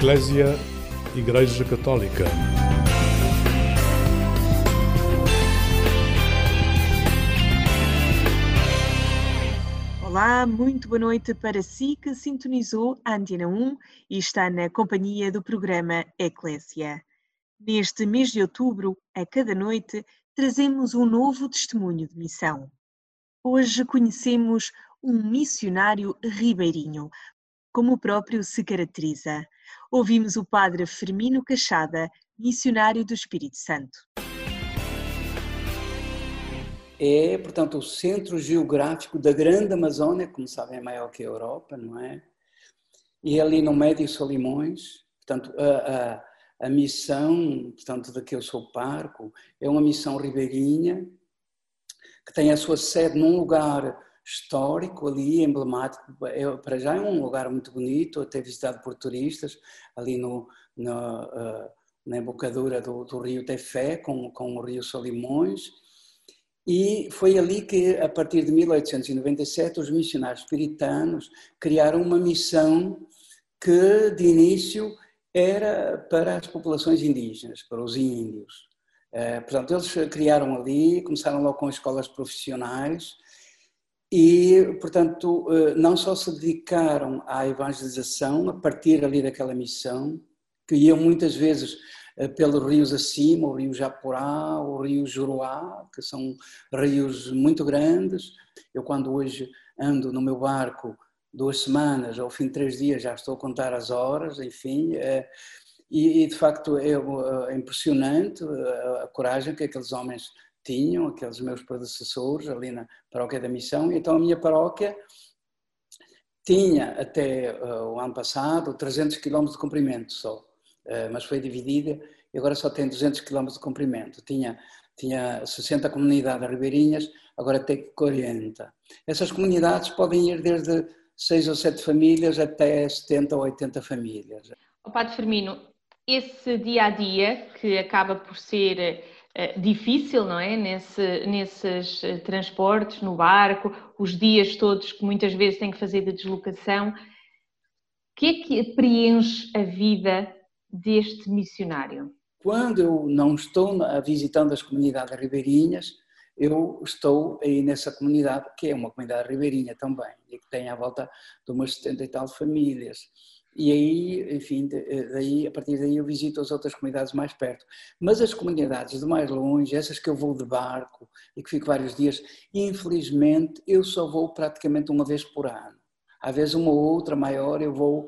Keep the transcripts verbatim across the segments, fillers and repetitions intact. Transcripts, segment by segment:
Eclésia, Igreja Católica. Olá, muito boa noite para si que sintonizou a Antena um e está na companhia do programa Eclésia. Neste mês de outubro, a cada noite, trazemos um novo testemunho de missão. Hoje conhecemos um missionário ribeirinho, como o próprio se caracteriza. Ouvimos o padre Firmino Cachada, missionário do Espírito Santo. É, portanto, o centro geográfico da Grande Amazónia, como sabem, é maior que a Europa, não é? E ali no Médio Solimões, portanto, a, a, a missão, portanto, de que eu sou parco, é uma missão ribeirinha, que tem a sua sede num lugar histórico ali, emblemático. É, para já é um lugar muito bonito, até visitado por turistas, ali no, no, uh, na embocadura do, do rio Tefé, com, com o rio Solimões. E foi ali que, a partir de mil oitocentos e noventa e sete, os missionários puritanos criaram uma missão que, de início, era para as populações indígenas, para os índios. Portanto, eles criaram ali, começaram logo com escolas profissionais e, portanto, não só se dedicaram à evangelização a partir ali daquela missão, que iam muitas vezes pelos rios acima, o rio Japurá, o rio Juruá, que são rios muito grandes. Eu, quando hoje ando no meu barco duas semanas, ao fim de três dias já estou a contar as horas, enfim, e de facto é impressionante a coragem que aqueles homens tinham, aqueles meus predecessores ali na paróquia da Missão. E então a minha paróquia tinha até o ano passado trezentos quilómetros de comprimento só. Mas foi dividida e agora só tem duzentos quilómetros de comprimento. Tinha, tinha sessenta comunidades ribeirinhas, agora tem quarenta. Essas comunidades podem ir desde seis ou sete famílias até setenta ou oitenta famílias. O Padre Firmino, esse dia-a-dia que acaba por ser uh, difícil, não é? Nesse, nesses uh, transportes, no barco, os dias todos que muitas vezes tem que fazer de deslocação, o que é que preenche a vida deste missionário? Quando eu não estou visitando as comunidades ribeirinhas, eu estou aí nessa comunidade, que é uma comunidade ribeirinha também, e que tem à volta de umas setenta e tal famílias. E aí, enfim, daí, a partir daí eu visito as outras comunidades mais perto. Mas as comunidades de mais longe, essas que eu vou de barco e que fico vários dias, infelizmente eu só vou praticamente uma vez por ano. Às vezes uma ou outra maior eu vou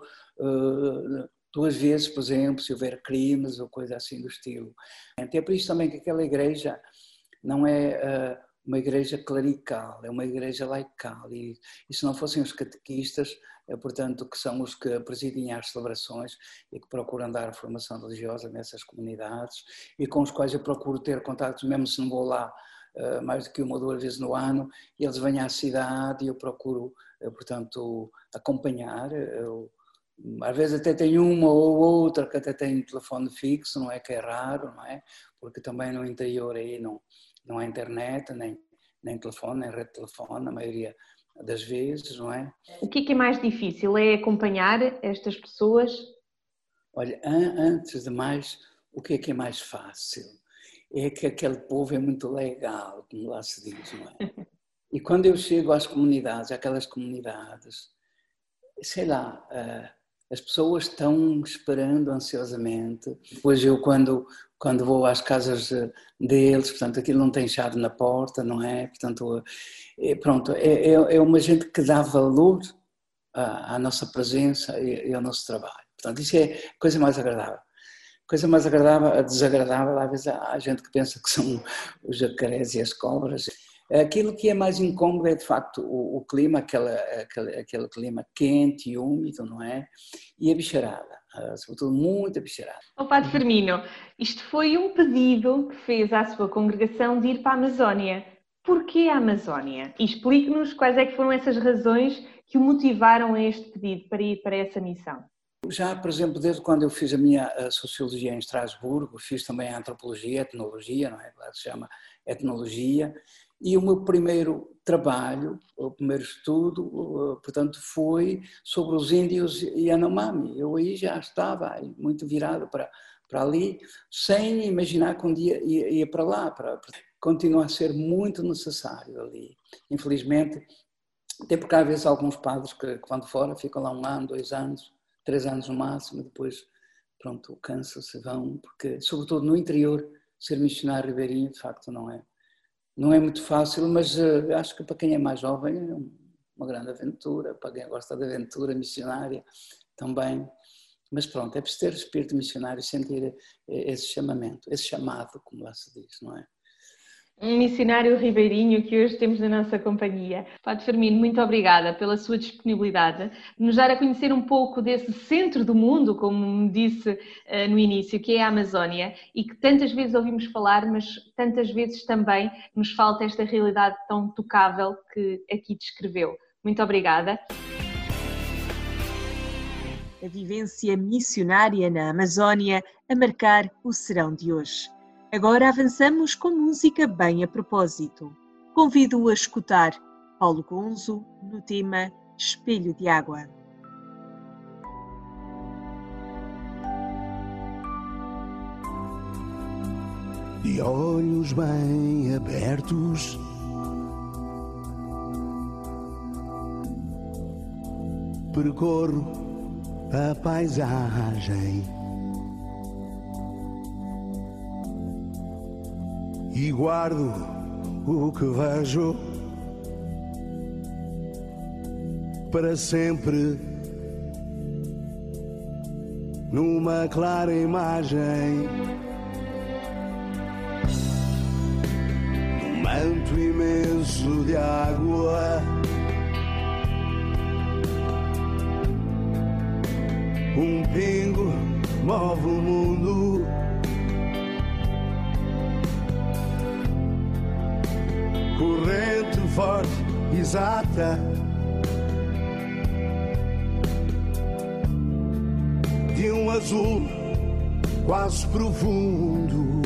uh, duas vezes, por exemplo, se houver crimes ou coisa assim do estilo. É por isso também que aquela igreja não é uh, uma igreja clerical, é uma igreja laical. E, e se não fossem os catequistas, é, portanto, que são os que presidem as celebrações e que procuram dar a formação religiosa nessas comunidades e com os quais eu procuro ter contatos, mesmo se não vou lá uh, mais do que uma ou duas vezes no ano, e eles vêm à cidade e eu procuro, uh, portanto, acompanhar. Eu, às vezes até tem uma ou outra que até tem telefone fixo, não é que é raro, não é? Porque também no interior aí não, não há internet, nem, nem telefone, nem rede de telefone, a maioria das vezes, não é? O que é que é mais difícil? É acompanhar estas pessoas? Olha, antes de mais, o que é que é mais fácil? É que aquele povo é muito legal, como lá se diz, não é? E quando eu chego às comunidades, àquelas comunidades, sei lá, as pessoas estão esperando ansiosamente. Depois eu, quando, quando vou às casas deles, portanto, aquilo não tem chave na porta, não é? Portanto, é, pronto, é, é uma gente que dá valor à, à nossa presença e, e ao nosso trabalho. Portanto, isso é a coisa mais agradável. Coisa mais agradável, desagradável, às vezes há gente que pensa que são os jacarés e as cobras. Aquilo que é mais incômodo é, de facto, o, o clima, aquele, aquele, aquele clima quente e úmido, não é? E a bicharada, sobretudo muita bicharada. Ó Padre Firmino, isto foi um pedido que fez à sua congregação de ir para a Amazónia. Porquê a Amazónia? E explique-nos quais é que foram essas razões que o motivaram a este pedido para ir para essa missão. Já, por exemplo, desde quando eu fiz a minha a Sociologia em Estrasburgo, fiz também a Antropologia, a Etnologia, não é? Lá se chama Etnologia. E o meu primeiro trabalho, o primeiro estudo, portanto, foi sobre os índios Yanomami. Eu aí já estava muito virado para, para ali, sem imaginar que um dia ia, ia para lá. Para, continua a ser muito necessário ali. Infelizmente, tem porque há vezes alguns padres que, que vão de fora, ficam lá um ano, dois anos, três anos no máximo, depois, pronto, cansam-se, vão, porque, sobretudo no interior, ser missionário ribeirinho, de facto, não é. Não é muito fácil, mas uh, acho que para quem é mais jovem é uma grande aventura, para quem gosta de aventura missionária também. Mas pronto, é preciso ter o espírito missionário, sentir esse chamamento, esse chamado, como lá se diz, não é? Um missionário ribeirinho que hoje temos na nossa companhia. Padre Firmino, muito obrigada pela sua disponibilidade de nos dar a conhecer um pouco desse centro do mundo, como me disse uh, no início, que é a Amazónia, e que tantas vezes ouvimos falar, mas tantas vezes também nos falta esta realidade tão tocável que aqui descreveu. Muito obrigada. A vivência missionária na Amazónia a marcar o serão de hoje. Agora avançamos com música bem a propósito. Convido-o a escutar Paulo Gonzo no tema Espelho de Água. De olhos bem abertos, percorro a paisagem e guardo o que vejo para sempre numa clara imagem, num manto imenso de água, um pingo move o mundo. Corrente forte, exata, de um azul quase profundo.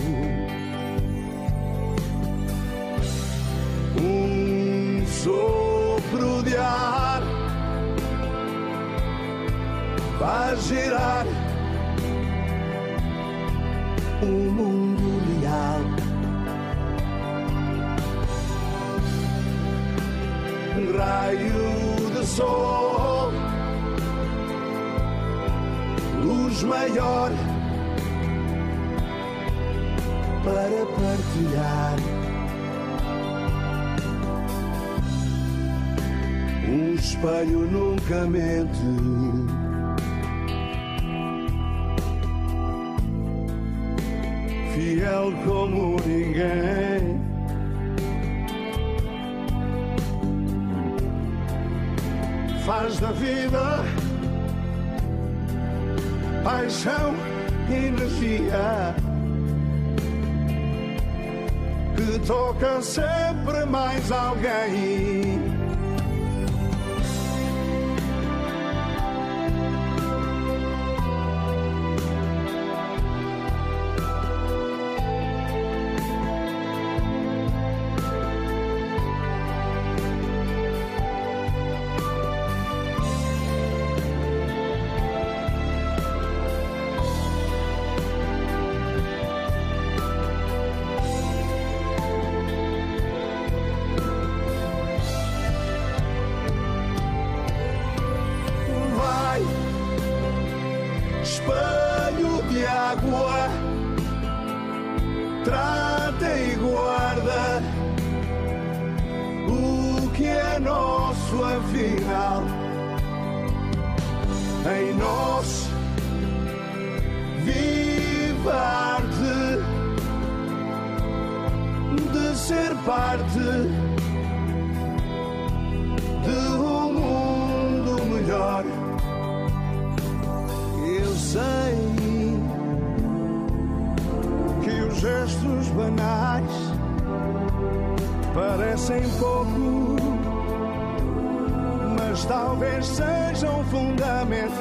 Um sopro de ar faz girar o mundo real. Um raio de sol, luz maior para partilhar. Um espelho nunca mente, fiel como ninguém. Faz da vida paixão e energia que toca sempre mais alguém. Espelho de água, trata e guarda o que é nosso afinal. Em nós vive a arte de ser parte de um mundo melhor. Eu sei que os gestos banais parecem pouco, mas talvez sejam fundamentais.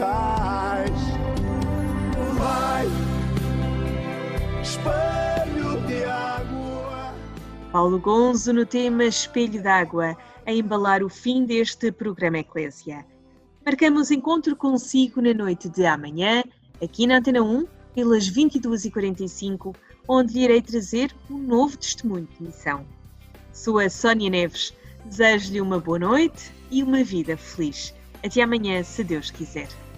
Vai, espelho de água. Paulo Gonzo no tema Espelho d'Água, a embalar o fim deste programa Eclésia. Marcamos encontro consigo na noite de amanhã, aqui na Antena um, pelas vinte e duas e quarenta e cinco, onde lhe irei trazer um novo testemunho de missão. Sou a Sónia Neves, desejo-lhe uma boa noite e uma vida feliz. Até amanhã, se Deus quiser.